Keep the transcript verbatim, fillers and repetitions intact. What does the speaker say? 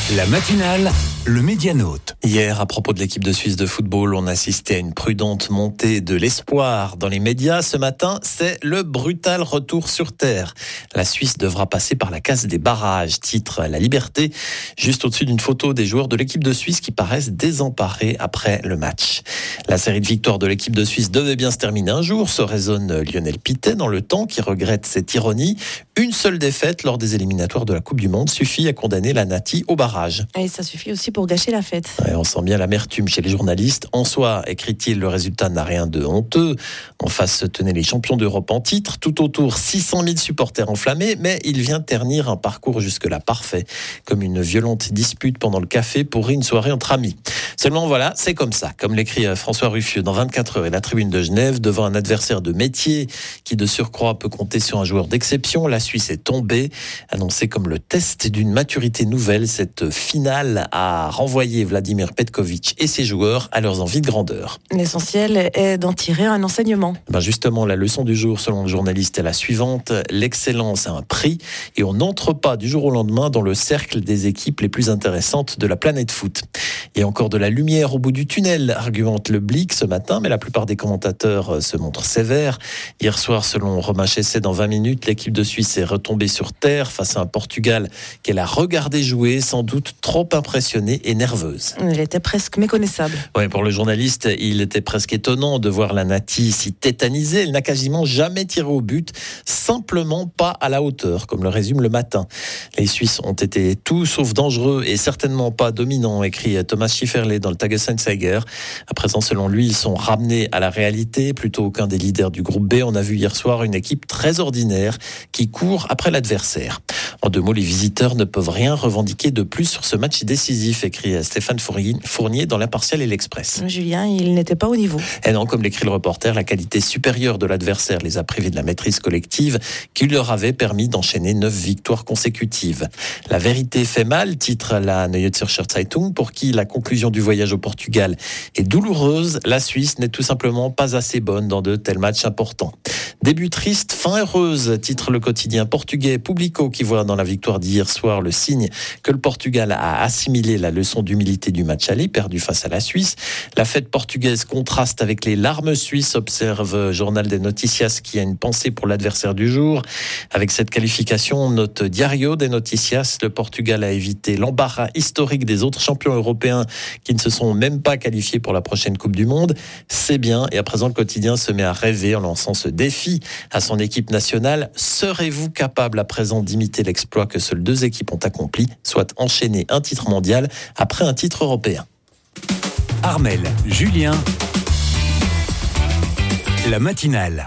La matinale, le Médianote. Hier, à propos de l'équipe de Suisse de football, on assistait à une prudente montée de l'espoir dans les médias. Ce matin, c'est le brutal retour sur terre. La Suisse devra passer par la case des barrages, titre La Liberté, juste au-dessus d'une photo des joueurs de l'équipe de Suisse qui paraissent désemparés après le match. La série de victoires de l'équipe de Suisse devait bien se terminer un jour, se raisonne Lionel Pittet dans Le Temps, qui regrette cette ironie. Une seule défaite lors des éliminatoires de la Coupe du Monde suffit à condamner la Nati au barrage. Et ça suffit aussi pour gâcher la fête. Ouais, on sent bien l'amertume chez les journalistes. En soi, écrit-il, le résultat n'a rien de honteux. En face se tenaient les champions d'Europe en titre. Tout autour, six cent mille supporters enflammés. Mais il vient ternir un parcours jusque-là parfait. Comme une violente dispute pendant le café pour une soirée entre amis. Seulement voilà, c'est comme ça. Comme l'écrit François Ruffieux dans vingt-quatre heures et la Tribune de Genève, devant un adversaire de métier qui de surcroît peut compter sur un joueur d'exception, la Suisse est tombée. Annoncée comme le test d'une maturité nouvelle, cette finale a renvoyé Vladimir Petkovic et ses joueurs à leurs envies de grandeur. L'essentiel est d'en tirer un enseignement. Ben justement, la leçon du jour, selon le journaliste, est la suivante. L'excellence a un prix et on n'entre pas du jour au lendemain dans le cercle des équipes les plus intéressantes de la planète foot. Et encore de la lumière au bout du tunnel, argumente le Blick ce matin, mais la plupart des commentateurs se montrent sévères. Hier soir, selon Romain Chesset, dans vingt minutes, l'équipe de Suisse est retombée sur terre face à un Portugal qu'elle a regardé jouer, sans doute trop impressionnée et nerveuse. Elle était presque méconnaissable. Ouais, pour le journaliste, il était presque étonnant de voir la Nati si tétanisée. Elle n'a quasiment jamais tiré au but, simplement pas à la hauteur, comme le résume Le Matin. Les Suisses ont été tout sauf dangereux et certainement pas dominants, écrit Thomas Schifferle dans le Tages-Anzeiger. À présent, selon lui, ils sont ramenés à la réalité plutôt qu'un des leaders du groupe B. On a vu hier soir une équipe très ordinaire qui court après l'adversaire. En deux mots, les visiteurs ne peuvent rien revendiquer de plus sur ce match décisif, écrit Stéphane Fournier dans l'Impartial et l'Express. Julien, il n'était pas au niveau. Et non, comme l'écrit le reporter, la qualité supérieure de l'adversaire les a privés de la maîtrise collective qui leur avait permis d'enchaîner neuf victoires consécutives. La vérité fait mal, titre la Neue Zürcher Zeitung, pour qui la conclusion du voyage au Portugal est douloureuse. La Suisse n'est tout simplement pas assez bonne dans de tels matchs importants. Début triste, fin heureuse, titre le quotidien portugais Publico, qui voit dans la victoire d'hier soir le signe que le Portugal a assimilé la leçon d'humilité du match aller, perdu face à la Suisse. La fête portugaise contraste avec les larmes suisses, observe Journal des Noticias, qui a une pensée pour l'adversaire du jour. Avec cette qualification, note Diario des Noticias, le Portugal a évité l'embarras historique des autres champions européens qui ne se sont même pas qualifiés pour la prochaine Coupe du Monde. C'est bien, et à présent le quotidien se met à rêver en lançant ce défi à son équipe nationale. Serez-vous capable à présent d'imiter l'exploit que seules deux équipes ont accompli, soit enchaîner un titre mondial après un titre européen? Armelle, Julien, la matinale.